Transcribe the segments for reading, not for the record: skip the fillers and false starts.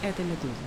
Это «Медуза».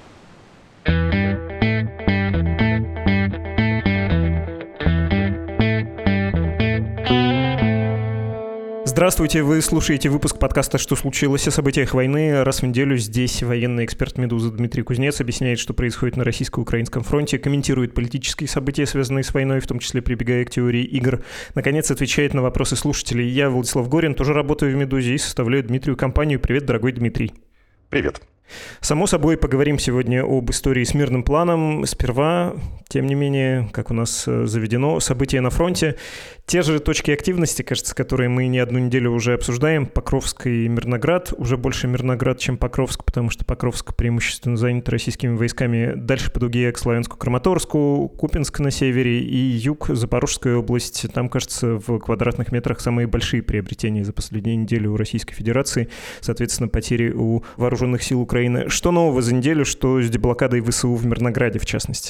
Здравствуйте, вы слушаете выпуск подкаста «Что случилось?» О событиях войны. Раз в неделю здесь военный эксперт «Медузы» Дмитрий Кузнец объясняет, что происходит на российско-украинском фронте, комментирует политические события, связанные с войной, в том числе прибегая к теории игр. Наконец, отвечает на вопросы слушателей. Я, Владислав Горин, тоже работаю в «Медузе» и составляю Дмитрию компанию. Привет, дорогой Дмитрий. Привет. Само собой, поговорим сегодня об истории с мирным планом. Сперва, тем не менее, как у нас заведено, события на фронте. Те же точки активности, кажется, которые мы не одну неделю уже обсуждаем. Покровск и Мирноград. Уже больше Мирноград, чем Покровск, потому что Покровск преимущественно занят российскими войсками. Дальше по дуге к Славянску-Краматорску, Купинск на севере и юг, Запорожская область. Там, кажется, в квадратных метрах самые большие приобретения за последнюю неделю у Российской Федерации. Соответственно, потери у вооруженных сил Украины. Что нового за неделю, что с деблокадой ВСУ в Мирнограде, в частности?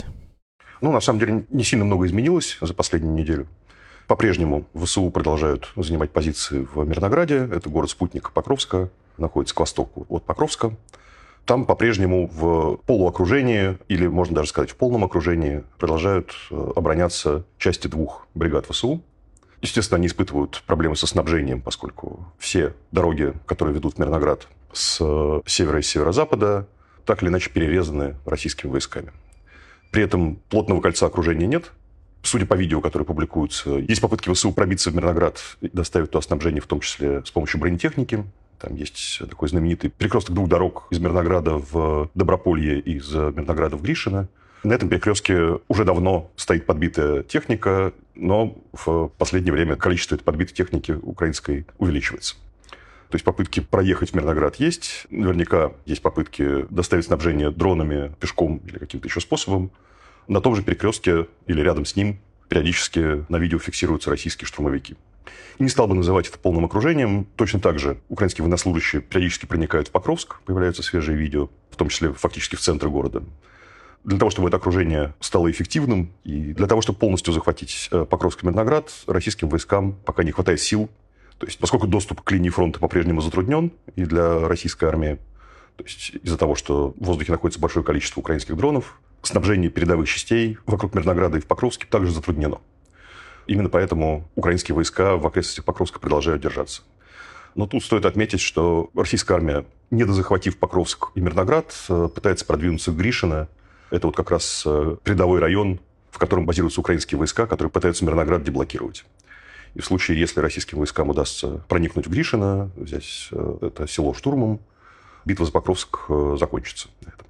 На самом деле, не сильно много изменилось за последнюю неделю. По-прежнему ВСУ продолжают занимать позиции в Мирнограде. Это город-спутник Покровска, находится к востоку от Покровска. Там по-прежнему в полуокружении, или можно даже сказать в полном окружении, продолжают обороняться части двух бригад ВСУ. Естественно, они испытывают проблемы со снабжением, поскольку все дороги, которые ведут в Мирноград с севера и северо-запада, так или иначе перерезаны российскими войсками. При этом плотного кольца окружения нет. Судя по видео, которые публикуются, есть попытки ВСУ пробиться в Мирноград и доставить туда снабжение, в том числе с помощью бронетехники. Там есть такой знаменитый перекресток двух дорог из Мирнограда в Доброполье и из Мирнограда в Гришино. На этом перекрестке уже давно стоит подбитая техника, но в последнее время количество этой подбитой техники украинской увеличивается. То есть попытки проехать в Мирноград есть. Наверняка есть попытки доставить снабжение дронами, пешком или каким-то еще способом. На том же перекрестке или рядом с ним периодически на видео фиксируются российские штурмовики. И не стал бы называть это полным окружением. Точно так же украинские военнослужащие периодически проникают в Покровск. Появляются свежие видео, в том числе фактически в центр города. Для того, чтобы это окружение стало эффективным, и для того, чтобы полностью захватить Покровск и Мирноград, российским войскам пока не хватает сил. То есть, поскольку доступ к линии фронта по-прежнему затруднен и для российской армии, то есть из-за того, что в воздухе находится большое количество украинских дронов, снабжение передовых частей вокруг Мирнограда и в Покровске также затруднено. Именно поэтому украинские войска в окрестностях Покровска продолжают держаться. Но тут стоит отметить, что российская армия, недозахватив Покровск и Мирноград, пытается продвинуться к Гришино. Это вот как раз передовой район, в котором базируются украинские войска, которые пытаются Мирноград деблокировать. И в случае, если российским войскам удастся проникнуть в Гришино, взять это село штурмом, битва за Покровск закончится на этом.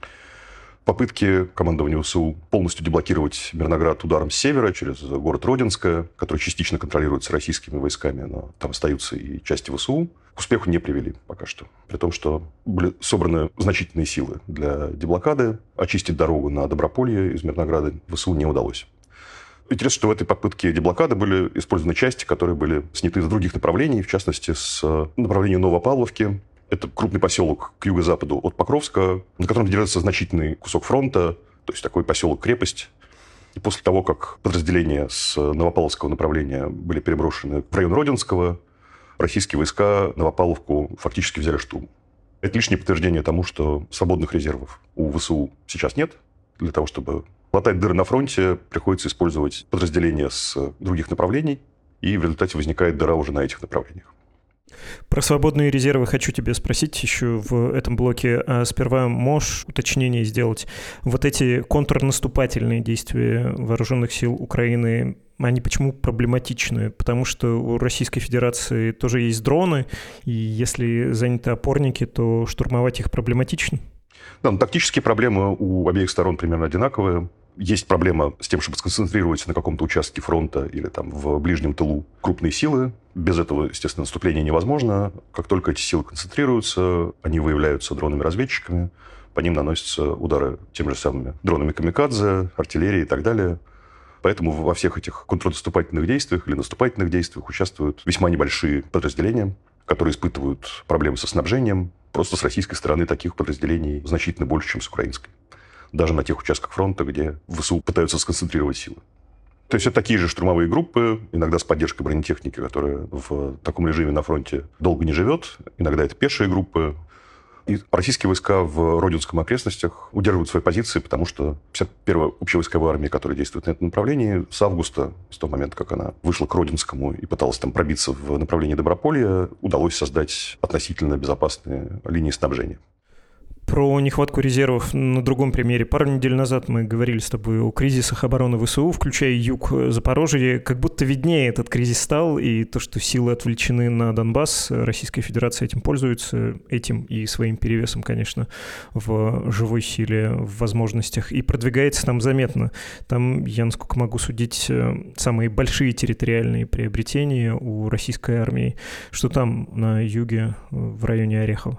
Попытки командования ВСУ полностью деблокировать Мирноград ударом с севера через город Родинское, который частично контролируется российскими войсками, но там остаются и части ВСУ, к успеху не привели пока что. При том, что были собраны значительные силы для деблокады, очистить дорогу на Доброполье из Мирнограда ВСУ не удалось. Интересно, что в этой попытке деблокады были использованы части, которые были сняты из других направлений, в частности, с направления Новопавловки. Это крупный поселок к юго-западу от Покровска, на котором держится значительный кусок фронта, то есть такой поселок-крепость. И после того, как подразделения с Новопавловского направления были переброшены в район Родинского, российские войска Новопавловку фактически взяли штурм. Это лишнее подтверждение тому, что свободных резервов у ВСУ сейчас нет. Для того, чтобы латать дыры на фронте, приходится использовать подразделения с других направлений, и в результате возникает дыра уже на этих направлениях. Про свободные резервы хочу тебя спросить еще в этом блоке. Сперва можешь уточнение сделать? Вот эти контрнаступательные действия вооруженных сил Украины, они почему проблематичны? Потому что у Российской Федерации тоже есть дроны, и если заняты опорники, то штурмовать их проблематично? Да, тактические проблемы у обеих сторон примерно одинаковые. Есть проблема с тем, чтобы сконцентрировать на каком-то участке фронта или там в ближнем тылу крупные силы. Без этого, естественно, наступление невозможно. Как только эти силы концентрируются, они выявляются дронами-разведчиками, по ним наносятся удары теми же самыми дронами камикадзе, артиллерией и так далее. Поэтому во всех этих контрнаступательных действиях или наступательных действиях участвуют весьма небольшие подразделения, которые испытывают проблемы со снабжением. Просто с российской стороны таких подразделений значительно больше, чем с украинской. Даже на тех участках фронта, где ВСУ пытаются сконцентрировать силы. То есть это такие же штурмовые группы, иногда с поддержкой бронетехники, которая в таком режиме на фронте долго не живет. Иногда это пешие группы. И российские войска в Родинском окрестностях удерживают свои позиции, потому что 51-я общевойсковая армия, которая действует на этом направлении, с августа, с того момента, как она вышла к Родинскому и пыталась там пробиться в направлении Доброполья, удалось создать относительно безопасные линии снабжения. Про нехватку резервов на другом примере. Пару недель назад мы говорили с тобой о кризисах обороны ВСУ, включая юг Запорожья. Как будто виднее этот кризис стал, и то, что силы отвлечены на Донбасс, Российская Федерация этим пользуется, этим и своим перевесом, конечно, в живой силе, в возможностях, и продвигается там заметно. Там, я, насколько могу судить, самые большие территориальные приобретения у российской армии. Что там на юге, в районе Орехова?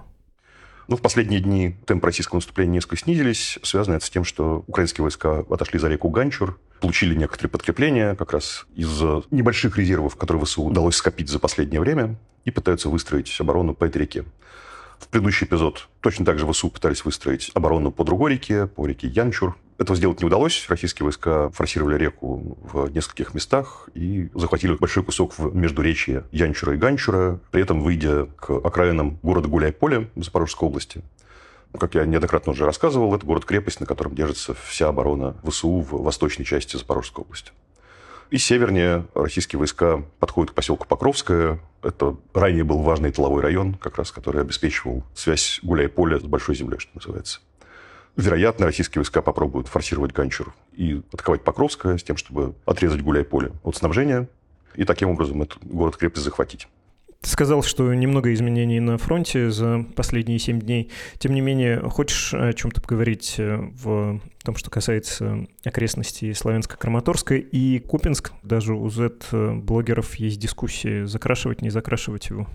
В последние дни темпы российского наступления несколько снизились. Связано это с тем, что украинские войска отошли за реку Ганчур, получили некоторые подкрепления как раз из небольших резервов, которые ВСУ удалось скопить за последнее время, и пытаются выстроить оборону по этой реке. В предыдущий эпизод точно так же ВСУ пытались выстроить оборону по другой реке, по реке Янчур. Этого сделать не удалось. Российские войска форсировали реку в нескольких местах и захватили большой кусок в междуречье Янчура и Ганчура, при этом выйдя к окраинам города Гуляйполя в Запорожской области. Как я неоднократно уже рассказывал, это город-крепость, на котором держится вся оборона ВСУ в восточной части Запорожской области. И севернее российские войска подходят к поселку Покровское. Это ранее был важный тыловой район, как раз, который обеспечивал связь Гуляйполя с Большой землей, что называется. Вероятно, российские войска попробуют форсировать Ганчур и атаковать Покровское с тем, чтобы отрезать Гуляйполе от снабжения и таким образом этот город-крепость захватить. Ты сказал, что немного изменений на фронте за последние 7 дней. Тем не менее, хочешь о чем-то поговорить в том, что касается окрестностей Славянска-Краматорска и Купинск? Даже у Z-блогеров есть дискуссии, закрашивать, не закрашивать его.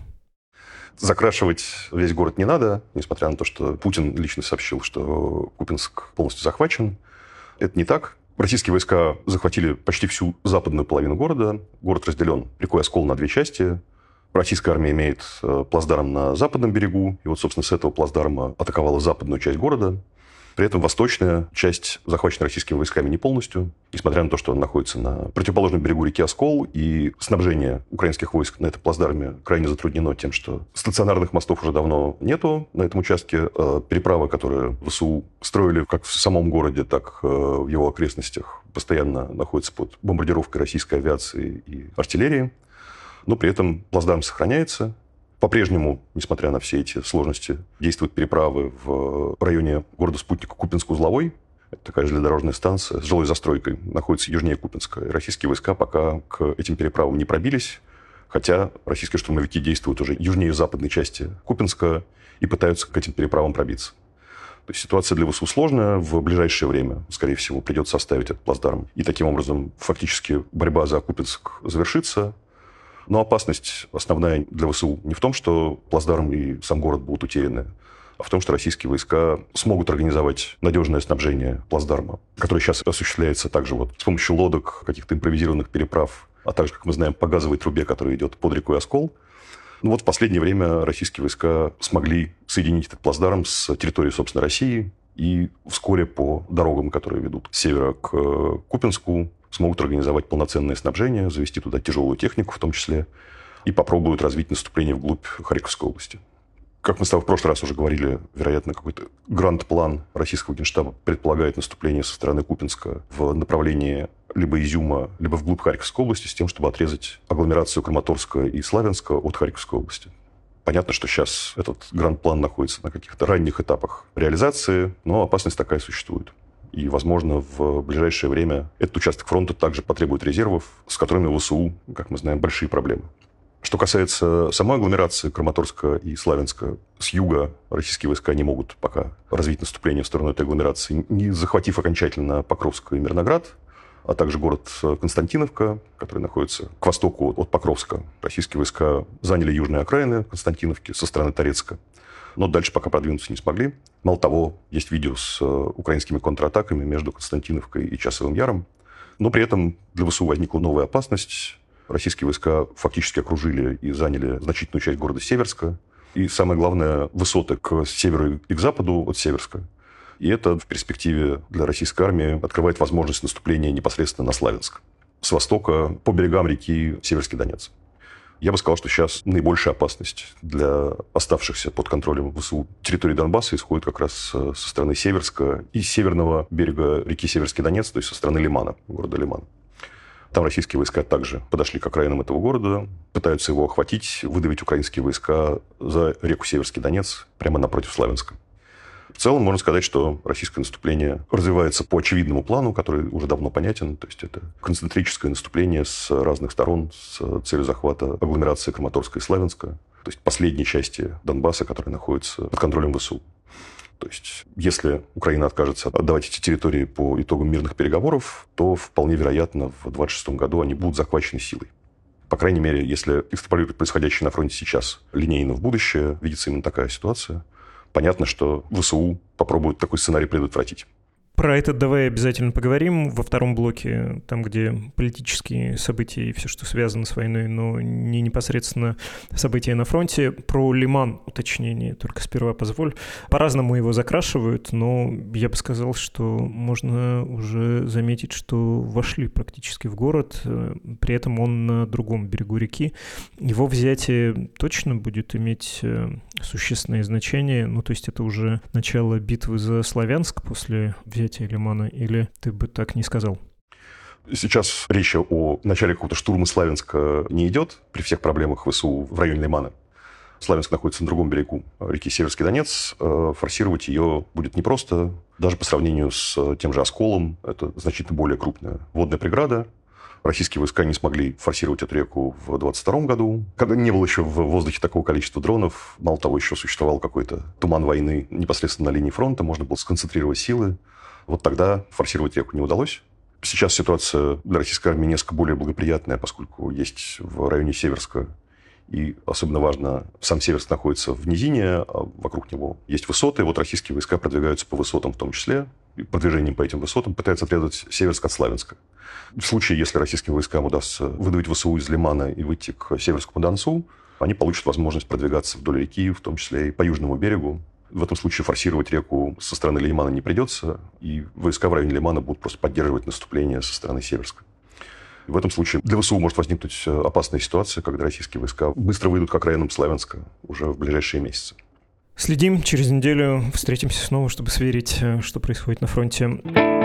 Закрашивать весь город не надо, несмотря на то, что Путин лично сообщил, что Купинск полностью захвачен. Это не так. Российские войска захватили почти всю западную половину города. Город разделен рекой Оскол на 2 части. Российская армия имеет плацдарм на западном берегу, и собственно, с этого плацдарма атаковала западную часть города. При этом восточная часть захвачена российскими войсками не полностью, несмотря на то, что он находится на противоположном берегу реки Оскол, и снабжение украинских войск на этом плацдарме крайне затруднено тем, что стационарных мостов уже давно нету на этом участке. Переправы, которые ВСУ строили как в самом городе, так в его окрестностях, постоянно находятся под бомбардировкой российской авиации и артиллерии. Но при этом плацдарм сохраняется. По-прежнему, несмотря на все эти сложности, действуют переправы в районе города-спутника Купинск-Узловой. Это такая железнодорожная станция с жилой застройкой, находится южнее Купинска. И российские войска пока к этим переправам не пробились, хотя российские штурмовики действуют уже южнее западной части Купинска и пытаются к этим переправам пробиться. То есть ситуация для ВСУ сложная. В ближайшее время, скорее всего, придется оставить этот плацдарм. И таким образом фактически борьба за Купинск завершится. Но опасность основная для ВСУ не в том, что плацдарм и сам город будут утеряны, а в том, что российские войска смогут организовать надежное снабжение плацдарма, которое сейчас осуществляется также с помощью лодок, каких-то импровизированных переправ, а также, как мы знаем, по газовой трубе, которая идет под рекой Оскол. В последнее время российские войска смогли соединить этот плацдарм с территорией, собственно, России, и вскоре по дорогам, которые ведут с севера к Купинску, смогут организовать полноценное снабжение, завести туда тяжелую технику в том числе, и попробуют развить наступление вглубь Харьковской области. Как мы с тобой в прошлый раз уже говорили, вероятно, какой-то гранд-план российского генштаба предполагает наступление со стороны Купинска в направлении либо Изюма, либо вглубь Харьковской области с тем, чтобы отрезать агломерацию Краматорска и Славянска от Харьковской области. Понятно, что сейчас этот гранд-план находится на каких-то ранних этапах реализации, но опасность такая существует. И, возможно, в ближайшее время этот участок фронта также потребует резервов, с которыми у ВСУ, как мы знаем, большие проблемы. Что касается самой агломерации Краматорска и Славянска, с юга российские войска не могут пока развить наступление в сторону этой агломерации, не захватив окончательно Покровск и Мирноград, а также город Константиновка, который находится к востоку от Покровска. Российские войска заняли южные окраины Константиновки со стороны Торецка, но дальше пока продвинуться не смогли. Мало того, есть видео с украинскими контратаками между Константиновкой и Часовым Яром. Но при этом для ВСУ возникла новая опасность. Российские войска фактически окружили и заняли значительную часть города Северска. И самое главное, высоты к северу и к западу от Северска. И это в перспективе для российской армии открывает возможность наступления непосредственно на Славянск. С востока по берегам реки Северский Донец. Я бы сказал, что сейчас наибольшая опасность для оставшихся под контролем ВСУ территории Донбасса исходит как раз со стороны Северска и северного берега реки Северский Донец, то есть со стороны Лимана, города Лиман. Там российские войска также подошли к окраинам этого города, пытаются его охватить, выдавить украинские войска за реку Северский Донец, прямо напротив Славянска. В целом, можно сказать, что российское наступление развивается по очевидному плану, который уже давно понятен. То есть это концентрическое наступление с разных сторон с целью захвата агломерации Краматорска и Славянска, то есть последней части Донбасса, которая находится под контролем ВСУ. То есть, если Украина откажется отдавать эти территории по итогам мирных переговоров, то вполне вероятно в 2026 году они будут захвачены силой. По крайней мере, если экстраполировать происходящее на фронте сейчас линейно в будущее, видится именно такая ситуация. Понятно, что ВСУ попробуют такой сценарий предотвратить. Про это давай обязательно поговорим во втором блоке, там, где политические события и все, что связано с войной, но не непосредственно события на фронте. Про Лиман уточнение, только сперва позволь. По-разному его закрашивают, но я бы сказал, что можно уже заметить, что вошли практически в город, при этом он на другом берегу реки. Его взятие точно будет иметь существенное значение, ну, то есть это уже начало битвы за Славянск после взятия Лимана, или ты бы так не сказал? Сейчас речи о начале какого-то штурма Славянска не идет при всех проблемах ВСУ в районе Лимана. Славянск находится на другом берегу реки Северский Донец. Форсировать ее будет непросто. Даже по сравнению с тем же Осколом, это значительно более крупная водная преграда. Российские войска не смогли форсировать эту реку в 2022 году, когда не было еще в воздухе такого количества дронов. Мало того, еще существовал какой-то туман войны непосредственно на линии фронта, можно было сконцентрировать силы. Вот тогда форсировать реку не удалось. Сейчас ситуация для российской армии несколько более благоприятная, поскольку есть в районе Северска, и особенно важно, сам Северск находится в низине, а вокруг него есть высоты. Вот российские войска продвигаются по высотам в том числе, и продвижением по этим высотам пытаются отрезать Северск от Славянска. В случае, если российским войскам удастся выдавить ВСУ из Лимана и выйти к Северскому Донцу, они получат возможность продвигаться вдоль реки, в том числе и по южному берегу. В этом случае форсировать реку со стороны Лимана не придется, и войска в районе Лимана будут просто поддерживать наступление со стороны Северска. В этом случае для ВСУ может возникнуть опасная ситуация, когда российские войска быстро выйдут к окраинам Славянска уже в ближайшие месяцы. Следим. Через неделю встретимся снова, чтобы сверить, что происходит на фронте.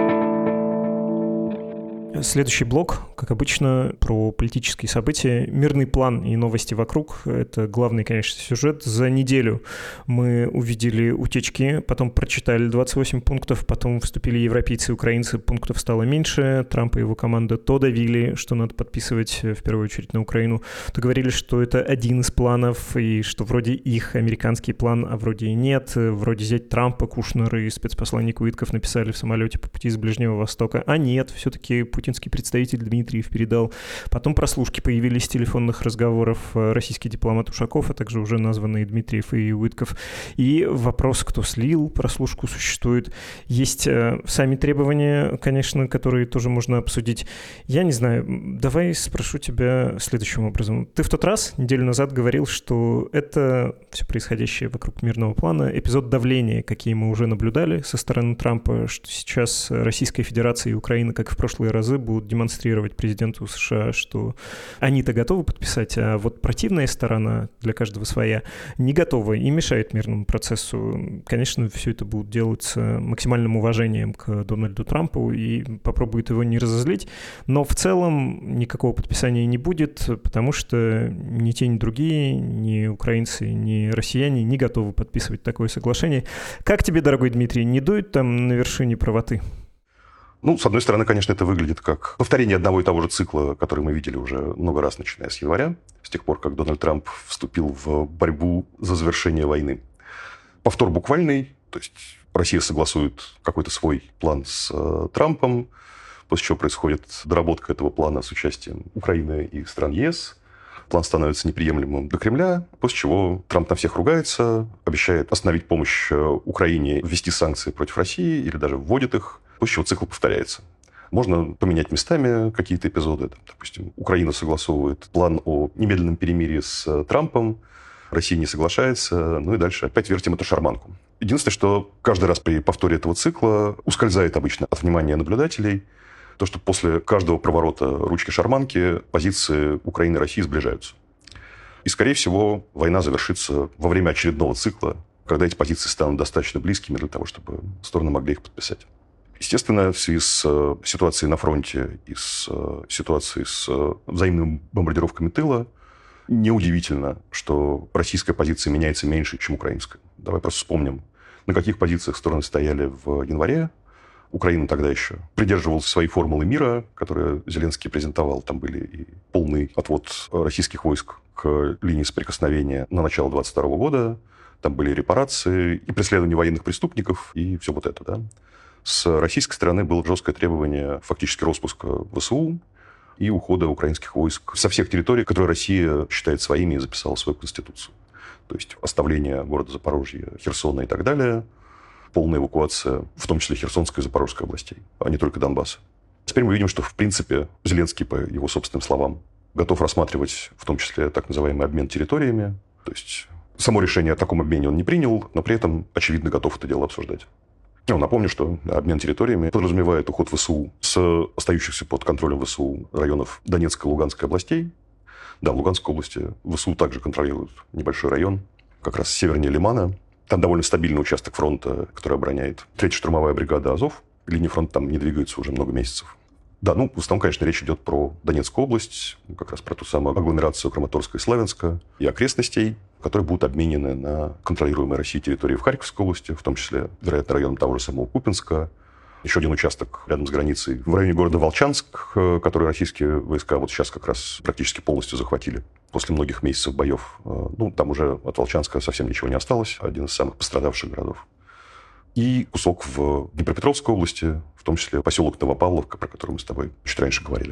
Следующий блок, как обычно, про политические события. Мирный план и новости вокруг. Это главный, конечно, сюжет. За неделю мы увидели утечки, потом прочитали 28 пунктов, потом вступили европейцы и украинцы, пунктов стало меньше. Трамп и его команда то давили, что надо подписывать в первую очередь на Украину, то говорили, что это один из планов, и что вроде их американский план, а вроде и нет. Вроде зять Трампа, Кушнер и спецпосланник Уитков написали в самолете по пути из Ближнего Востока. А нет, все-таки путинский представитель Дмитриев передал. Потом прослушки появились телефонных разговоров, российский дипломат Ушаков, а также уже названные Дмитриев и Уитков. И вопрос, кто слил прослушку, существует. Есть сами требования, конечно, которые тоже можно обсудить. Я не знаю, давай спрошу тебя следующим образом. Ты в тот раз, неделю назад, говорил, что это все происходящее вокруг мирного плана, эпизод давления, какие мы уже наблюдали со стороны Трампа, что сейчас Российская Федерация и Украина, как и в прошлые разы, будут демонстрировать президенту США, что они-то готовы подписать, а вот противная сторона, для каждого своя, не готова и мешает мирному процессу. Конечно, все это будут делать с максимальным уважением к Дональду Трампу и попробуют его не разозлить, но в целом никакого подписания не будет, потому что ни те, ни другие, ни украинцы, ни россияне не готовы подписывать такое соглашение. Как тебе, дорогой Дмитрий, не дует там на вершине правоты? Ну, с одной стороны, конечно, это выглядит как повторение одного и того же цикла, который мы видели уже много раз, начиная с января, с тех пор, как Дональд Трамп вступил в борьбу за завершение войны. Повтор буквальный, то есть Россия согласует какой-то свой план с Трампом, после чего происходит доработка этого плана с участием Украины и стран ЕС. План становится неприемлемым для Кремля, после чего Трамп на всех ругается, обещает остановить помощь Украине, ввести санкции против России или даже вводит их, после чего цикл повторяется. Можно поменять местами какие-то эпизоды. Допустим, Украина согласовывает план о немедленном перемирии с Трампом, Россия не соглашается, ну и дальше опять вертим эту шарманку. Единственное, что каждый раз при повторе этого цикла ускользает обычно от внимания наблюдателей то, что после каждого проворота ручки шарманки позиции Украины и России сближаются. И, скорее всего, война завершится во время очередного цикла, когда эти позиции станут достаточно близкими для того, чтобы стороны могли их подписать. Естественно, в связи с ситуацией на фронте и с ситуацией с взаимными бомбардировками тыла, неудивительно, что российская позиция меняется меньше, чем украинская. Давай просто вспомним, на каких позициях стороны стояли в январе. Украина тогда еще придерживалась своей формулы мира, которую Зеленский презентовал. Там были и полный отвод российских войск к линии соприкосновения на начало 2022 года. Там были репарации и преследование военных преступников, и все вот это, да. С российской стороны было жесткое требование фактически распуска ВСУ и ухода украинских войск со всех территорий, которые Россия считает своими и записала в свою конституцию. То есть оставление города Запорожья, Херсона и так далее, полная эвакуация, в том числе Херсонской и Запорожской областей, а не только Донбасса. Теперь мы видим, что, в принципе, Зеленский, по его собственным словам, готов рассматривать в том числе так называемый обмен территориями. То есть само решение о таком обмене он не принял, но при этом, очевидно, готов это дело обсуждать. Напомню, что обмен территориями подразумевает уход ВСУ с остающихся под контролем ВСУ районов Донецкой и Луганской областей. Да, в Луганской области ВСУ также контролирует небольшой район, как раз севернее Лимана. Там довольно стабильный участок фронта, который обороняет 3-я штурмовая бригада «Азов». Линия фронта там не двигается уже много месяцев. Да, в основном, конечно, речь идет про Донецкую область, как раз про ту самую агломерацию Краматорска и Славянска и окрестностей, которые будут обменены на контролируемые Россией территории в Харьковской области, в том числе, вероятно, район того же самого Купянска. Еще один участок рядом с границей в районе города Волчанск, который российские войска вот сейчас как раз практически полностью захватили после многих месяцев боев. Там уже от Волчанска совсем ничего не осталось, один из самых пострадавших городов. И кусок в Днепропетровской области, в том числе поселок Новопавловка, про который мы с тобой чуть раньше говорили.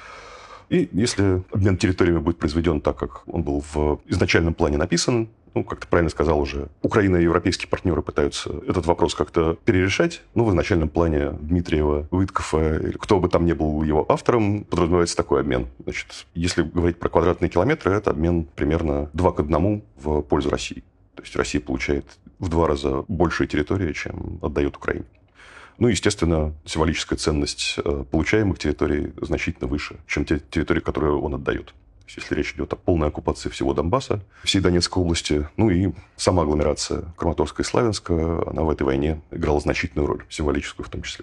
И если обмен территориями будет произведен так, как он был в изначальном плане написан, как ты правильно сказал уже, Украина и европейские партнеры пытаются этот вопрос как-то перерешать. В изначальном плане Дмитриева, Виткофа, или кто бы там ни был его автором, подразумевается такой обмен. Значит, если говорить про квадратные километры, это обмен примерно 2:1 в пользу России. То есть Россия получает в 2 раза большую территорию, чем отдает Украине. Естественно, символическая ценность получаемых территорий значительно выше, чем те территории, которые он отдает. То есть, если речь идет о полной оккупации всего Донбасса, всей Донецкой области, и сама агломерация Краматорска и Славянска, она в этой войне играла значительную роль, символическую в том числе.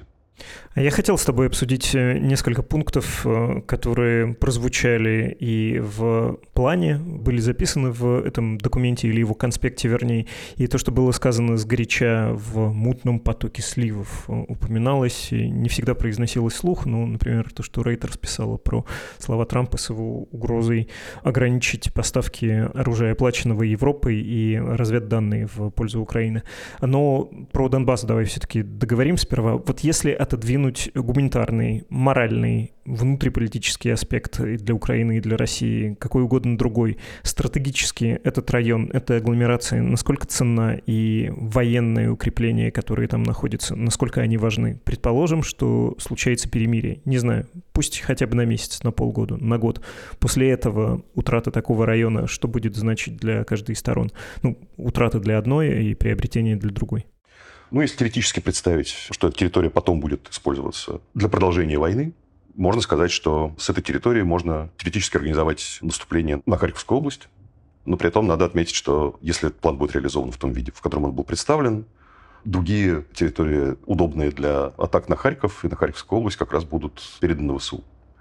Я хотел с тобой обсудить несколько пунктов, которые прозвучали и в плане, были записаны в этом документе или его конспекте, вернее, и то, что было сказано сгоряча в мутном потоке сливов, упоминалось, не всегда произносилось вслух, например, то, что Рейтерс писала про слова Трампа с его угрозой ограничить поставки оружия, оплаченного Европой, и разведданные в пользу Украины. Но про Донбасс давай все-таки договорим сперва. Вот если отодвинуть гуманитарный, моральный, внутриполитический аспект и для Украины, и для России, какой угодно другой, стратегически этот район, эта агломерация, насколько ценна, и военные укрепления, которые там находятся, насколько они важны? Предположим, что случается перемирие. Не знаю, пусть хотя бы на месяц, на полгода, на год. После этого утрата такого района, что будет значить для каждой из сторон? Утрата для одной и приобретение для другой. Если теоретически представить, что эта территория потом будет использоваться для продолжения войны, можно сказать, что с этой территории можно теоретически организовать наступление на Харьковскую область. Но при этом надо отметить, что если этот план будет реализован в том виде, в котором он был представлен, другие территории, удобные для атак на Харьков и на Харьковскую область, как раз будут переданы ВСУ.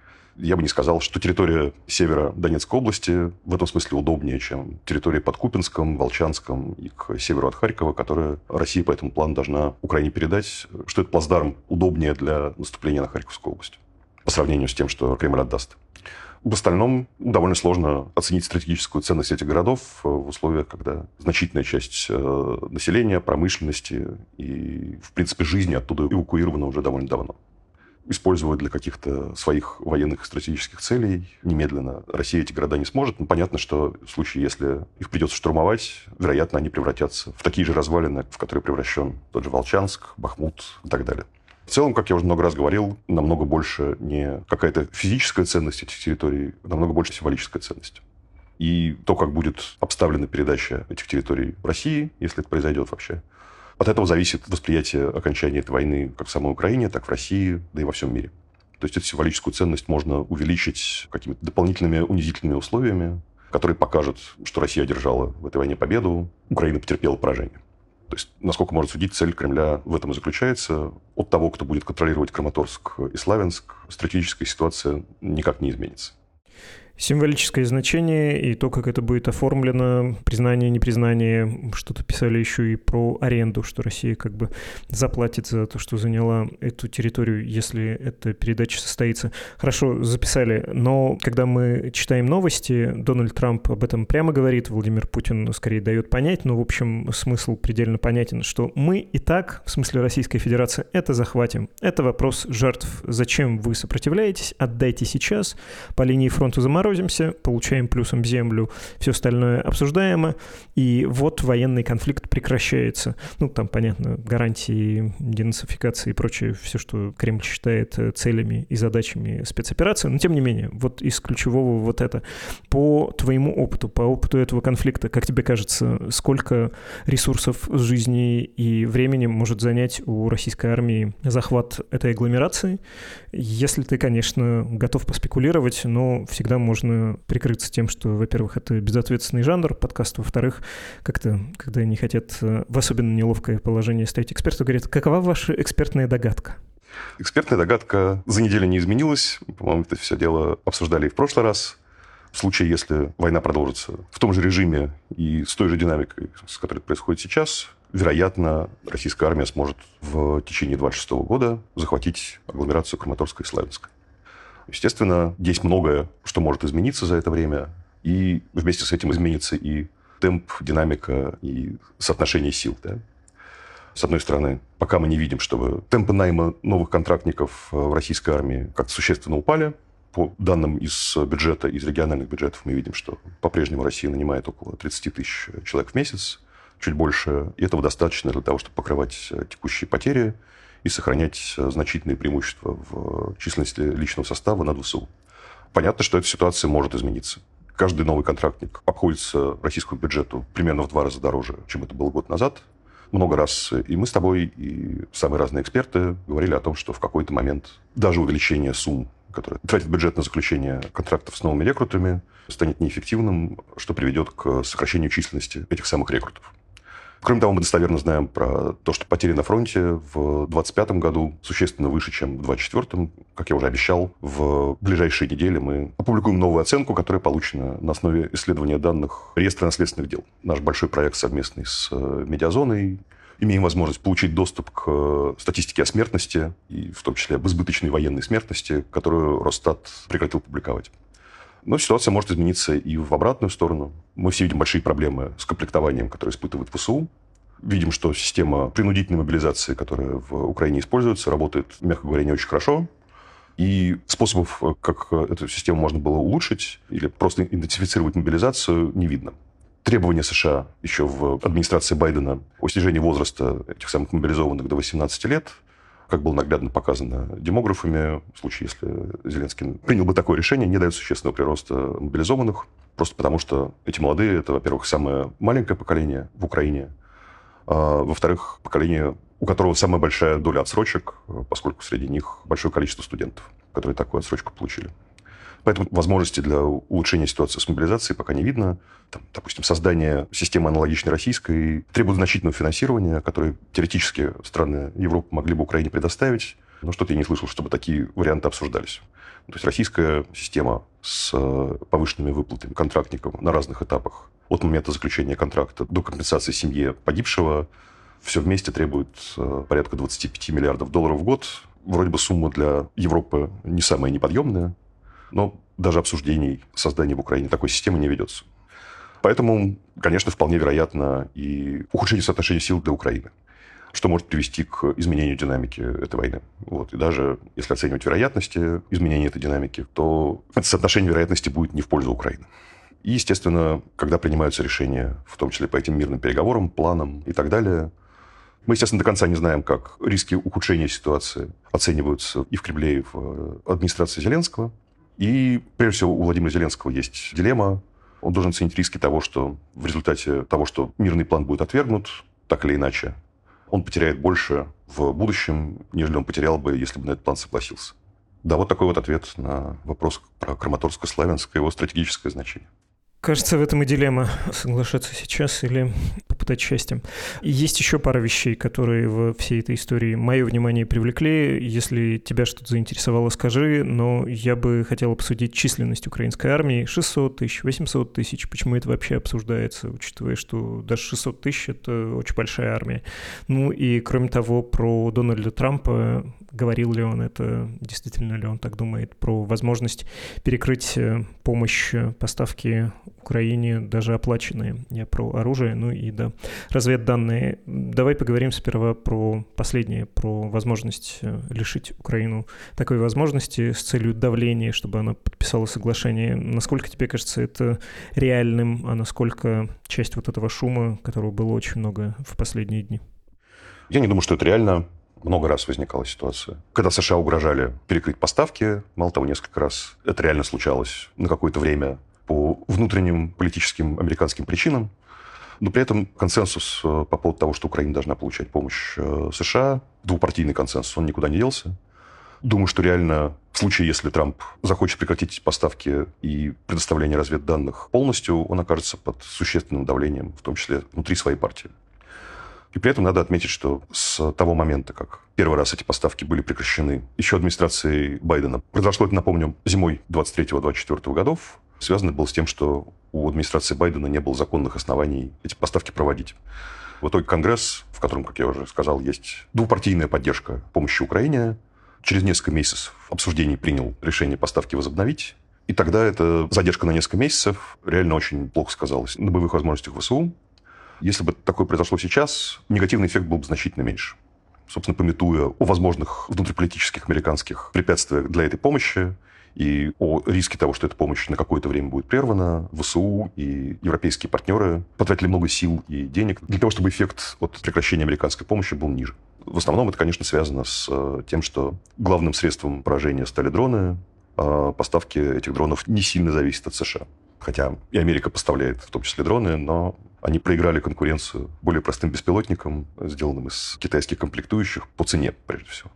Я бы не сказал, что территория севера Донецкой области в этом смысле удобнее, чем территория под Купянском, Волчанском и к северу от Харькова, которую Россия по этому плану должна Украине передать, что этот плацдарм удобнее для наступления на Харьковскую область по сравнению с тем, что Кремль отдаст. В остальном довольно сложно оценить стратегическую ценность этих городов в условиях, когда значительная часть населения, промышленности и, в принципе, жизни оттуда эвакуирована уже довольно давно. Использовать для каких-то своих военных и стратегических целей немедленно Россия эти города не сможет. Понятно, что в случае, если их придется штурмовать, вероятно, они превратятся в такие же развалины, в которые превращен тот же Волчанск, Бахмут и так далее. В целом, как я уже много раз говорил, намного больше не какая-то физическая ценность этих территорий, намного больше символическая ценность. И то, как будет обставлена передача этих территорий в России, если это произойдет вообще, от этого зависит восприятие окончания этой войны как в самой Украине, так и в России, да и во всем мире. То есть эту символическую ценность можно увеличить какими-то дополнительными унизительными условиями, который покажет, что Россия одержала в этой войне победу, Украина потерпела поражение. То есть, насколько можно судить, цель Кремля в этом и заключается. От того, кто будет контролировать Краматорск и Славянск, стратегическая ситуация никак не изменится. Символическое значение и то, как это будет оформлено, признание, непризнание. Что-то писали еще и про аренду, что Россия как бы заплатит за то, что заняла эту территорию, если эта передача состоится. Хорошо, записали. Но когда мы читаем новости, Дональд Трамп об этом прямо говорит, Владимир Путин скорее дает понять, но в общем смысл предельно понятен, что мы и так, в смысле Российской Федерации, это захватим. Это вопрос жертв. Зачем вы сопротивляетесь? Отдайте сейчас. По линии фронта заморозим. Получаем плюсом землю, все остальное обсуждаемо, и вот военный конфликт прекращается. Ну, там, понятно, гарантии денацификации и прочее, все, что Кремль считает целями и задачами спецоперации, но тем не менее, вот из ключевого вот это. По твоему опыту, по опыту этого конфликта, как тебе кажется, сколько ресурсов жизни и времени может занять у российской армии захват этой агломерации? Если ты, конечно, готов поспекулировать, но всегда можно прикрыться тем, что, во-первых, это безответственный жанр подкаста, во-вторых, как-то, когда они хотят в особенно неловкое положение ставить эксперты, говорят, какова ваша экспертная догадка? Экспертная догадка за неделю не изменилась. По-моему, это все дело обсуждали и в прошлый раз. В случае, если война продолжится в том же режиме и с той же динамикой, с которой это происходит сейчас, вероятно, российская армия сможет в течение 2026 года захватить агломерацию Краматорска и Славянска. Естественно, есть многое, что может измениться за это время, и вместе с этим изменится и темп, динамика, и соотношение сил. Да? С одной стороны, пока мы не видим, чтобы темпы найма новых контрактников в российской армии как-то существенно упали. По данным из бюджета, из региональных бюджетов, мы видим, что по-прежнему Россия нанимает около 30 тысяч человек в месяц, чуть больше. И этого достаточно для того, чтобы покрывать текущие потери и сохранять значительные преимущества в численности личного состава над ВСУ. Понятно, что эта ситуация может измениться. Каждый новый контрактник обходится российскому бюджету примерно в 2 раза дороже, чем это было год назад. Много раз и мы с тобой, и самые разные эксперты говорили о том, что в какой-то момент даже увеличение сумм, которые тратят бюджет на заключение контрактов с новыми рекрутами, станет неэффективным, что приведет к сокращению численности этих самых рекрутов. Кроме того, мы достоверно знаем про то, что потери на фронте в 2025 году существенно выше, чем в 2024. Как я уже обещал, в ближайшие недели мы опубликуем новую оценку, которая получена на основе исследования данных реестра наследственных дел. Наш большой проект совместный с Медиазоной. Имеем возможность получить доступ к статистике о смертности, и в том числе об избыточной военной смертности, которую Росстат прекратил публиковать. Но ситуация может измениться и в обратную сторону. Мы все видим большие проблемы с комплектованием, которые испытывает ВСУ. Видим, что система принудительной мобилизации, которая в Украине используется, работает, мягко говоря, не очень хорошо. И способов, как эту систему можно было улучшить или просто интенсифицировать мобилизацию, не видно. Требования США еще в администрации Байдена о снижении возраста этих самых мобилизованных до 18 лет, как было наглядно показано демографами, в случае, если Зеленский принял бы такое решение, не дает существенного прироста мобилизованных, просто потому что эти молодые – это, во-первых, самое маленькое поколение в Украине, а во-вторых, поколение, у которого самая большая доля отсрочек, поскольку среди них большое количество студентов, которые такую отсрочку получили. Поэтому возможности для улучшения ситуации с мобилизацией пока не видно. Там, допустим, создание системы аналогичной российской требует значительного финансирования, которое теоретически страны Европы могли бы Украине предоставить. Но что-то я не слышал, чтобы такие варианты обсуждались. То есть российская система с повышенными выплатами контрактникам на разных этапах, от момента заключения контракта до компенсации семье погибшего, все вместе требует порядка 25 миллиардов долларов в год. Вроде бы сумма для Европы не самая неподъемная, но даже обсуждений создания в Украине такой системы не ведется. Поэтому, конечно, вполне вероятно и ухудшение соотношения сил для Украины, что может привести к изменению динамики этой войны. Вот. И даже если оценивать вероятности изменения этой динамики, то это соотношение вероятности будет не в пользу Украины. И, естественно, когда принимаются решения, в том числе по этим мирным переговорам, планам и так далее, мы, естественно, до конца не знаем, как риски ухудшения ситуации оцениваются и в Кремле, и в администрации Зеленского. И, прежде всего, у Владимира Зеленского есть дилемма. Он должен оценить риски того, что в результате того, что мирный план будет отвергнут, так или иначе, он потеряет больше в будущем, нежели он потерял бы, если бы на этот план согласился. Да, вот такой вот ответ на вопрос про Краматорск и Славянск и его стратегическое значение. Кажется, в этом и дилемма — соглашаться сейчас или попытать счастье. Есть еще пара вещей, которые во всей этой истории мое внимание привлекли. Если тебя что-то заинтересовало, скажи, но я бы хотел обсудить численность украинской армии. 600 тысяч, 800 тысяч. Почему это вообще обсуждается, учитывая, что даже 600 тысяч — это очень большая армия. Ну и кроме того, про Дональда Трампа. Говорил ли он это, действительно ли он так думает, про возможность перекрыть помощь, поставки Украине, даже оплаченные. Я про оружие, ну и да, разведданные. Давай поговорим сперва про последнее, про возможность лишить Украину такой возможности с целью давления, чтобы она подписала соглашение. Насколько тебе кажется это реальным, а насколько часть вот этого шума, которого было очень много в последние дни? Я не думаю, что это реально. Много раз возникала ситуация, когда США угрожали перекрыть поставки, мало того, несколько раз это реально случалось на какое-то время по внутренним политическим американским причинам, но при этом консенсус по поводу того, что Украина должна получать помощь США, двупартийный консенсус, он никуда не делся. Думаю, что реально в случае, если Трамп захочет прекратить поставки и предоставление разведданных полностью, он окажется под существенным давлением, в том числе внутри своей партии. И при этом надо отметить, что с того момента, как первый раз эти поставки были прекращены еще администрацией Байдена, произошло это, напомню, зимой 23-24 годов, связано было с тем, что у администрации Байдена не было законных оснований эти поставки проводить. В итоге Конгресс, в котором, как я уже сказал, есть двупартийная поддержка помощи Украине, через несколько месяцев обсуждений принял решение поставки возобновить. И тогда эта задержка на несколько месяцев реально очень плохо сказалась на боевых возможностях ВСУ. Если бы такое произошло сейчас, негативный эффект был бы значительно меньше. Собственно, памятуя о возможных внутриполитических американских препятствиях для этой помощи и о риске того, что эта помощь на какое-то время будет прервана, ВСУ и европейские партнеры потратили много сил и денег для того, чтобы эффект от прекращения американской помощи был ниже. В основном это, конечно, связано с тем, что главным средством поражения стали дроны, а поставки этих дронов не сильно зависят от США. Хотя и Америка поставляет в том числе дроны, но они проиграли конкуренцию более простым беспилотникам, сделанным из китайских комплектующих, по цене, прежде всего.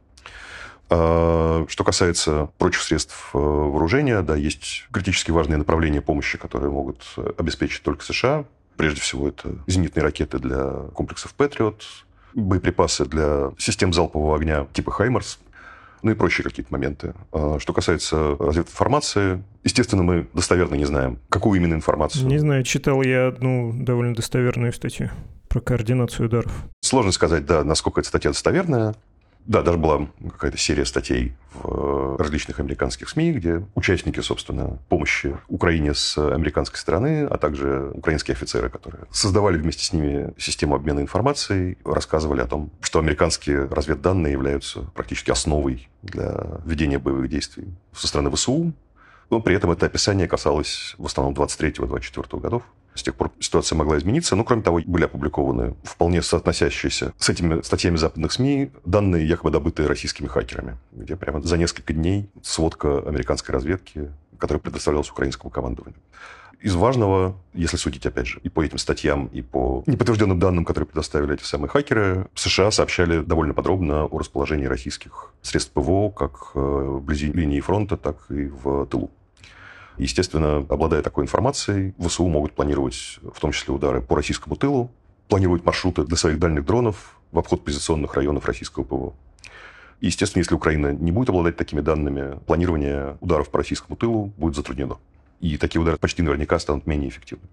Что касается прочих средств вооружения, да, есть критически важные направления помощи, которые могут обеспечить только США. Прежде всего, это зенитные ракеты для комплексов «Патриот», боеприпасы для систем залпового огня типа «Хаймарс», ну и прочие какие-то моменты. Что касается развединформации, естественно, мы достоверно не знаем, какую именно информацию. Не знаю, читал я одну довольно достоверную статью про координацию ударов. Сложно сказать, да, насколько эта статья достоверная. Да, даже была какая-то серия статей в различных американских СМИ, где участники, собственно, помощи Украине с американской стороны, а также украинские офицеры, которые создавали вместе с ними систему обмена информацией, рассказывали о том, что американские разведданные являются практически основой для ведения боевых действий со стороны ВСУ. Но при этом это описание касалось в основном 23-24 годов. С тех пор ситуация могла измениться. Но, кроме того, были опубликованы вполне соотносящиеся с этими статьями западных СМИ данные, якобы добытые российскими хакерами, где прямо за несколько дней сводка американской разведки, которая предоставлялась украинскому командованию. Из важного, если судить, опять же, и по этим статьям, и по неподтвержденным данным, которые предоставили эти самые хакеры, США сообщали довольно подробно о расположении российских средств ПВО как вблизи линии фронта, так и в тылу. Естественно, обладая такой информацией, ВСУ могут планировать, в том числе, удары по российскому тылу, планировать маршруты для своих дальних дронов в обход позиционных районов российского ПВО. Естественно, если Украина не будет обладать такими данными, планирование ударов по российскому тылу будет затруднено. И такие удары почти наверняка станут менее эффективными.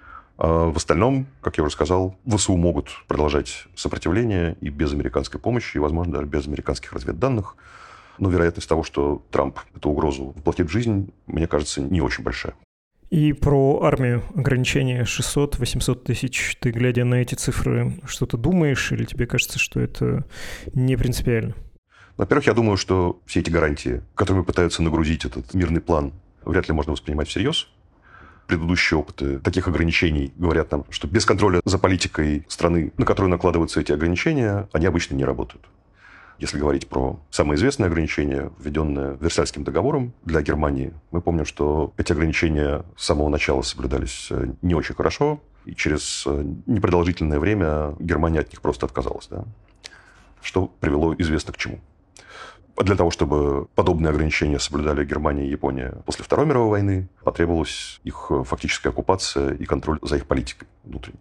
А в остальном, как я уже сказал, ВСУ могут продолжать сопротивление и без американской помощи, и, возможно, даже без американских разведданных. Но вероятность того, что Трамп эту угрозу воплотит в жизнь, мне кажется, не очень большая. И про армию ограничения 600-800 тысяч. Ты, глядя на эти цифры, что-то думаешь, или тебе кажется, что это не принципиально? Во-первых, я думаю, что все эти гарантии, которыми пытаются нагрузить этот мирный план, вряд ли можно воспринимать всерьез. Предыдущие опыты таких ограничений говорят нам, что без контроля за политикой страны, на которую накладываются эти ограничения, они обычно не работают. Если говорить про самое известное ограничение, введенное Версальским договором для Германии, мы помним, что эти ограничения с самого начала соблюдались не очень хорошо, и через непродолжительное время Германия от них просто отказалась, да? Что привело известно к чему. Для того, чтобы подобные ограничения соблюдали Германия и Япония после Второй мировой войны, потребовалась их фактическая оккупация и контроль за их политикой внутренней.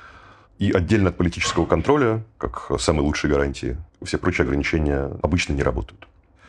И отдельно от политического контроля, как самой лучшей гарантии, все прочие ограничения обычно не работают.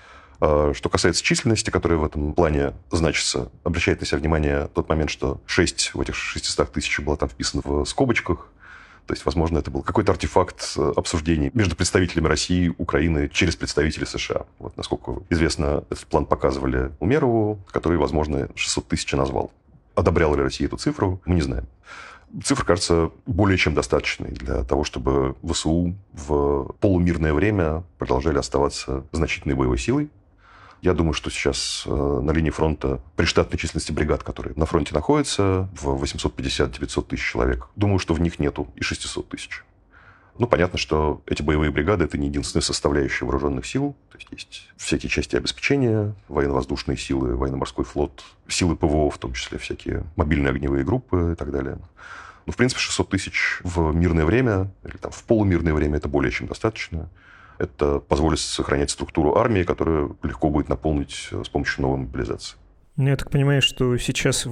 Что касается численности, которая в этом плане значится, обращает на себя внимание тот момент, что 6 в этих 600 тысяч было там вписано в скобочках. То есть, возможно, это был какой-то артефакт обсуждений между представителями России, Украины через представителей США. Вот, насколько известно, этот план показывали Умерову, который, возможно, 600 тысяч назвал. Одобряла ли Россия эту цифру, мы не знаем. Цифра кажется более чем достаточной для того, чтобы ВСУ в полумирное время продолжали оставаться значительной боевой силой. Я думаю, что сейчас на линии фронта при штатной численности бригад, которые на фронте находятся, в 850-900 тысяч человек, думаю, что в них нету и 600 тысяч. Ну, понятно, что эти боевые бригады – это не единственная составляющая вооруженных сил. То есть, есть всякие части обеспечения, военно-воздушные силы, военно-морской флот, силы ПВО, в том числе всякие мобильные огневые группы и так далее. Ну, в принципе, 600 тысяч в мирное время или там, в полумирное время – это более чем достаточно. Это позволит сохранять структуру армии, которую легко будет наполнить с помощью новой мобилизации. Я так понимаю, что сейчас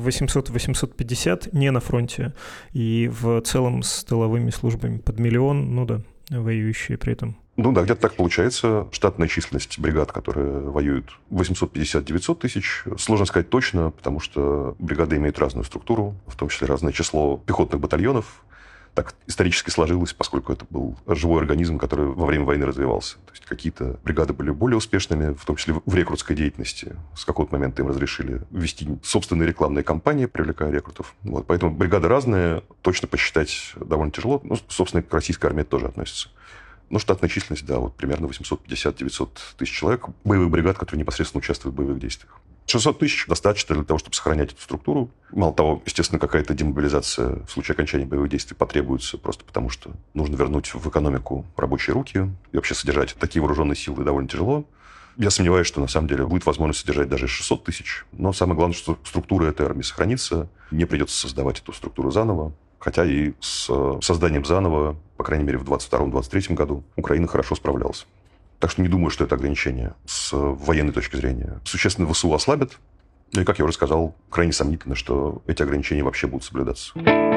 800-850 не на фронте, и в целом с тыловыми службами под миллион, ну да, воюющие при этом. Ну да, где-то так получается. Штатная численность бригад, которые воюют, 850-900 тысяч. Сложно сказать точно, потому что бригады имеют разную структуру, в том числе разное число пехотных батальонов. Так исторически сложилось, поскольку это был живой организм, который во время войны развивался. То есть какие-то бригады были более успешными, в том числе в рекрутской деятельности. С какого-то момента им разрешили вести собственные рекламные кампании, привлекая рекрутов. Вот. Поэтому бригады разные, точно посчитать довольно тяжело. Ну, собственно, к российской армии это тоже относится. Ну, штатная численность, да, вот примерно 850-900 тысяч человек, боевых бригад, которые непосредственно участвуют в боевых действиях. 600 тысяч достаточно для того, чтобы сохранять эту структуру. Мало того, естественно, какая-то демобилизация в случае окончания боевых действий потребуется, просто потому что нужно вернуть в экономику рабочие руки. И вообще содержать такие вооруженные силы довольно тяжело. Я сомневаюсь, что на самом деле будет возможность содержать даже 600 тысяч. Но самое главное, что структура этой армии сохранится. Не придется создавать эту структуру заново. Хотя и с созданием заново, по крайней мере, в 2022-2023 году Украина хорошо справлялась. Так что не думаю, что это ограничение с военной точки зрения существенно ВСУ ослабит. И, как я уже сказал, крайне сомнительно, что эти ограничения вообще будут соблюдаться.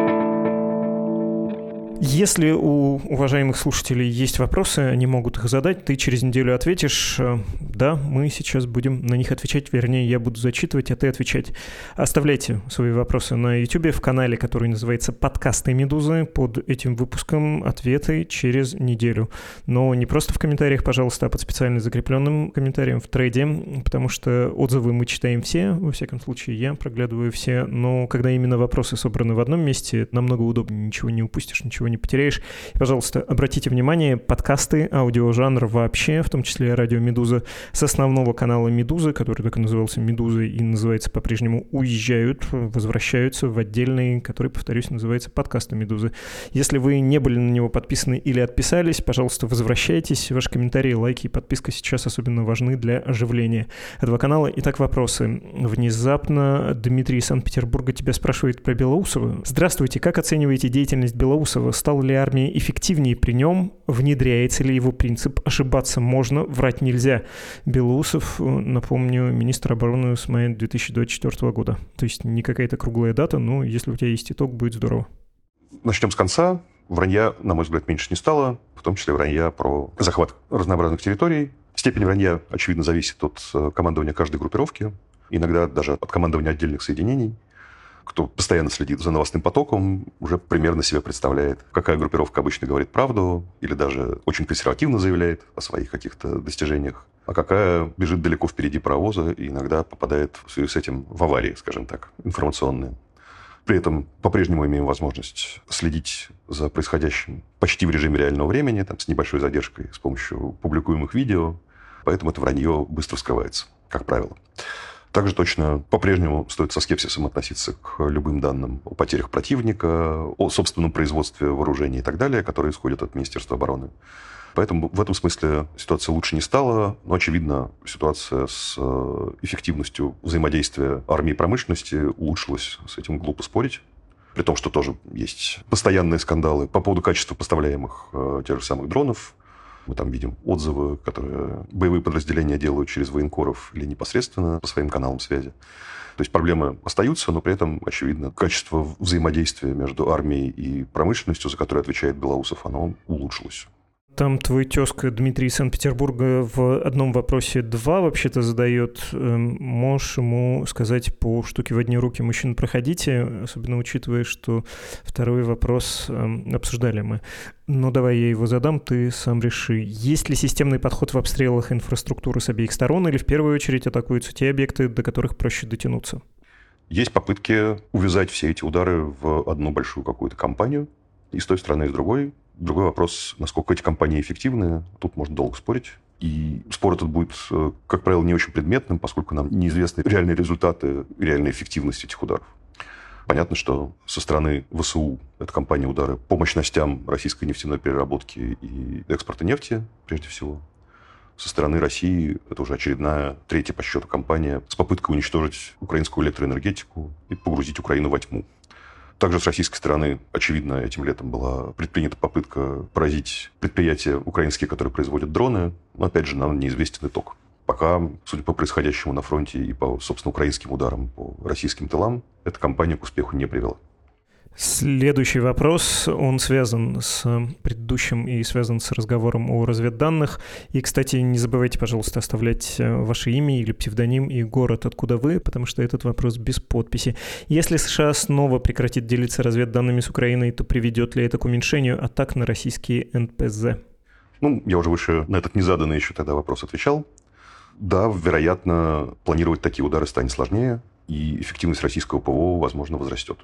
Если у уважаемых слушателей есть вопросы, они могут их задать, ты через неделю ответишь. Да, мы сейчас будем на них отвечать, вернее, я буду зачитывать, а ты отвечать. Оставляйте свои вопросы на YouTube в канале, который называется «Подкасты Медузы». Под этим выпуском ответы через неделю. Но не просто в комментариях, пожалуйста, а под специально закрепленным комментарием в трейде, потому что отзывы мы читаем все, во всяком случае, я проглядываю все, но когда именно вопросы собраны в одном месте, намного удобнее, ничего не упустишь, ничего не потеряешь. И, пожалуйста, обратите внимание, подкасты, аудиожанр вообще, в том числе радио «Медуза», с основного канала «Медузы», который так и назывался «Медуза» и называется по-прежнему «Уезжают», возвращаются в отдельный, который, повторюсь, называется «Подкасты Медузы». Если вы не были на него подписаны или отписались, пожалуйста, возвращайтесь. Ваши комментарии, лайки и подписка сейчас особенно важны для оживления этого канала. Итак, вопросы. Внезапно Дмитрий из Санкт-Петербурга тебя спрашивает про Белоусова. Здравствуйте, как оцениваете деятельность Белоусова? Стала ли армия эффективнее при нем? Внедряется ли его принцип «ошибаться можно, врать нельзя»? Белоусов, напомню, министр обороны с мая 2024 года. То есть не какая-то круглая дата, но если у тебя есть итог, будет здорово. Начнем с конца. Вранья, на мой взгляд, меньше не стало, в том числе вранья про захват разнообразных территорий. Степень вранья, очевидно, зависит от командования каждой группировки, иногда даже от командования отдельных соединений. Кто постоянно следит за новостным потоком, уже примерно себе представляет, какая группировка обычно говорит правду или даже очень консервативно заявляет о своих каких-то достижениях, а какая бежит далеко впереди паровоза и иногда попадает в связи с этим в аварии, скажем так, информационные. При этом по-прежнему имеем возможность следить за происходящим почти в режиме реального времени, там, с небольшой задержкой, с помощью публикуемых видео, поэтому это вранье быстро вскрывается, как правило. Также точно по-прежнему стоит со скепсисом относиться к любым данным о потерях противника, о собственном производстве вооружений и так далее, которые исходят от Министерства обороны. Поэтому в этом смысле ситуация лучше не стала, но, очевидно, ситуация с эффективностью взаимодействия армии и промышленности улучшилась, с этим глупо спорить. При том, что тоже есть постоянные скандалы по поводу качества поставляемых тех же самых дронов. Мы там видим отзывы, которые боевые подразделения делают через военкоров или непосредственно по своим каналам связи. То есть проблемы остаются, но при этом, очевидно, качество взаимодействия между армией и промышленностью, за которое отвечает Белоусов, оно улучшилось. Там твой тезка Дмитрий из Санкт-Петербурга в одном вопросе два вообще-то задает. Можешь ему сказать по штуке в одни руки: мужчин, проходите, особенно учитывая, что второй вопрос обсуждали мы. Но давай я его задам, ты сам реши. Есть ли системный подход в обстрелах инфраструктуры с обеих сторон, или в первую очередь атакуются те объекты, до которых проще дотянуться? Есть попытки увязать все эти удары в одну большую какую-то кампанию, и с той стороны, и с другой. Другой вопрос, насколько эти кампании эффективны, тут можно долго спорить. И спор этот будет, как правило, не очень предметным, поскольку нам неизвестны реальные результаты, реальная эффективность этих ударов. Понятно, что со стороны ВСУ это кампания удары по мощностям российской нефтяной переработки и экспорта нефти, прежде всего. Со стороны России это уже очередная, третья по счету кампания с попыткой уничтожить украинскую электроэнергетику и погрузить Украину во тьму. Также с российской стороны, очевидно, этим летом была предпринята попытка поразить предприятия украинские, которые производят дроны. Но, опять же, нам неизвестен итог. Пока, судя по происходящему на фронте и по, собственно, украинским ударам по российским тылам, эта кампания к успеху не привела. Следующий вопрос, он связан с предыдущим и связан с разговором о разведданных. И, кстати, не забывайте, пожалуйста, оставлять ваше имя или псевдоним и город, откуда вы, потому что этот вопрос без подписи. Если США снова прекратит делиться разведданными с Украиной, то приведет ли это к уменьшению атак на российские НПЗ? Я уже выше на этот незаданный еще тогда вопрос отвечал. Да, вероятно, планировать такие удары станет сложнее, и эффективность российского ПВО, возможно, возрастет.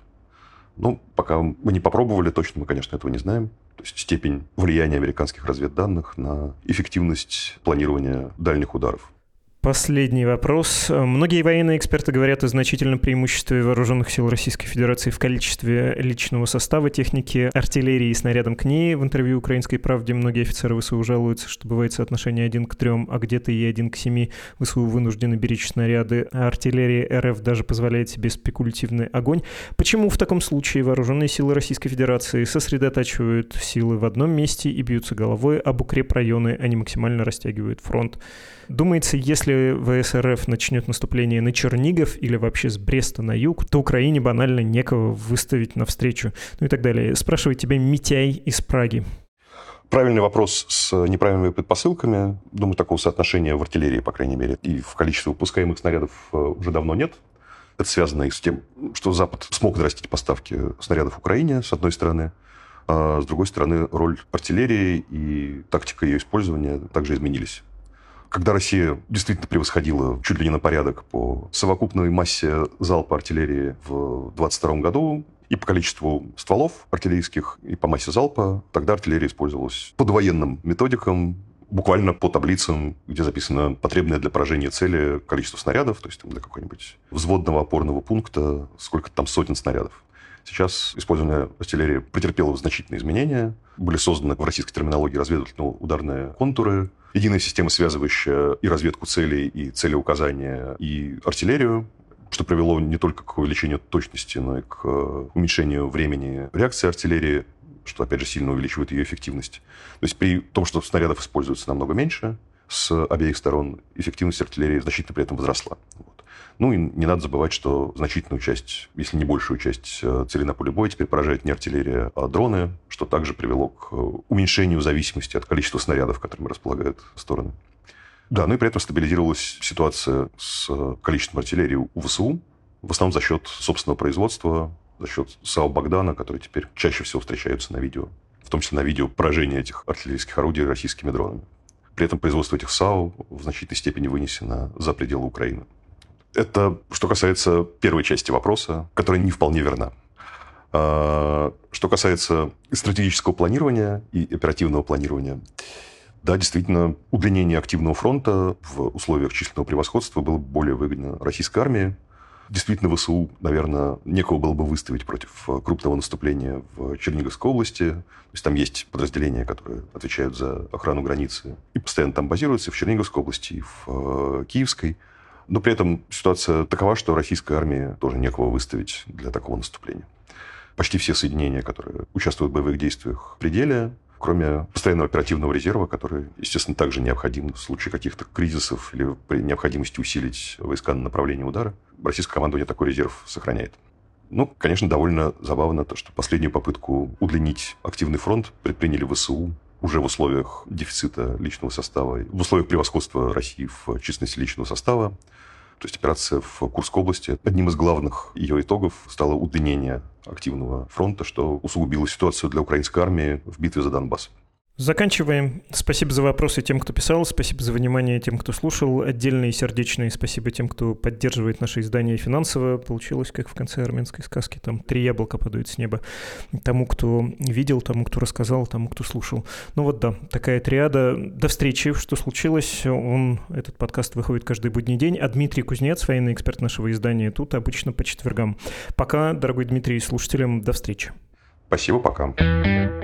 Пока мы не попробовали, точно мы, конечно, этого не знаем. То есть степень влияния американских разведданных на эффективность планирования дальних ударов. Последний вопрос. Многие военные эксперты говорят о значительном преимуществе вооруженных сил Российской Федерации в количестве личного состава, техники, артиллерии и снарядам к ней. В интервью «Украинской правде» многие офицеры ВСУ жалуются, что бывает соотношение 1 к 3, а где-то и 1 к 7. ВСУ вынуждены беречь снаряды, а артиллерия РФ даже позволяет себе спекулятивный огонь. Почему в таком случае вооруженные силы Российской Федерации сосредотачивают силы в одном месте и бьются головой об укрепрайоны, а не максимально растягивают фронт? Думается, если ВС РФ начнет наступление на Чернигов или вообще с Бреста на юг, то Украине банально некого выставить навстречу, и так далее. Спрашивает тебя Митяй из Праги. Правильный вопрос с неправильными предпосылками. Думаю, такого соотношения в артиллерии, по крайней мере, и в количестве выпускаемых снарядов уже давно нет. Это связано и с тем, что Запад смог нарастить поставки снарядов Украине, с одной стороны, а с другой стороны, роль артиллерии и тактика ее использования также изменились. Когда Россия действительно превосходила чуть ли не на порядок по совокупной массе залпа артиллерии в 2022 году и по количеству стволов артиллерийских, и по массе залпа, тогда артиллерия использовалась под военным методикам, буквально по таблицам, где записано потребное для поражения цели количество снарядов, то есть для какого-нибудь взводного опорного пункта, сколько там сотен снарядов. Сейчас использование артиллерии претерпело значительные изменения. Были созданы в российской терминологии разведывательно-ударные контуры, единая система, связывающая и разведку целей, и целеуказания, и артиллерию, что привело не только к увеличению точности, но и к уменьшению времени реакции артиллерии, что, опять же, сильно увеличивает ее эффективность. То есть при том, что снарядов используется намного меньше, с обеих сторон эффективность артиллерии значительно при этом возросла. И не надо забывать, что значительную часть, если не большую часть целей на поле боя теперь поражает не артиллерия, а дроны, что также привело к уменьшению зависимости от количества снарядов, которыми располагают стороны. Да, и при этом стабилизировалась ситуация с количеством артиллерии у ВСУ, в основном за счет собственного производства, за счет САУ «Богдана», которые теперь чаще всего встречаются на видео, в том числе на видео поражения этих артиллерийских орудий российскими дронами. При этом производство этих САУ в значительной степени вынесено за пределы Украины. Это что касается первой части вопроса, которая не вполне верна. Что касается стратегического планирования и оперативного планирования, да, действительно, удлинение активного фронта в условиях численного превосходства было более выгодно российской армии. Действительно, ВСУ, наверное, некого было бы выставить против крупного наступления в Черниговской области. То есть там есть подразделения, которые отвечают за охрану границы и постоянно там базируются, и в Черниговской области, и в Киевской. Но при этом ситуация такова, что российской армии тоже некого выставить для такого наступления. Почти все соединения, которые участвуют в боевых действиях в пределе, кроме постоянного оперативного резерва, который, естественно, также необходим в случае каких-то кризисов или при необходимости усилить войска на направлении удара. Российское командование такой резерв сохраняет. Конечно, довольно забавно то, что последнюю попытку удлинить активный фронт предприняли ВСУ уже в условиях дефицита личного состава, в условиях превосходства России в численности личного состава. То есть операция в Курской области, одним из главных ее итогов стало удлинение активного фронта, что усугубило ситуацию для украинской армии в битве за Донбасс. Заканчиваем. Спасибо за вопросы тем, кто писал. Спасибо за внимание тем, кто слушал. Отдельные сердечные спасибо тем, кто поддерживает наше издание финансово. Получилось, как в конце армянской сказки. Там 3 яблока падают с неба. Тому, кто видел, тому, кто рассказал, тому, кто слушал. Такая триада. До встречи. Что случилось? Этот подкаст выходит каждый будний день. А Дмитрий Кузнец, военный эксперт нашего издания, тут обычно по четвергам. Пока, дорогой Дмитрий, слушателям, до встречи. Спасибо, пока.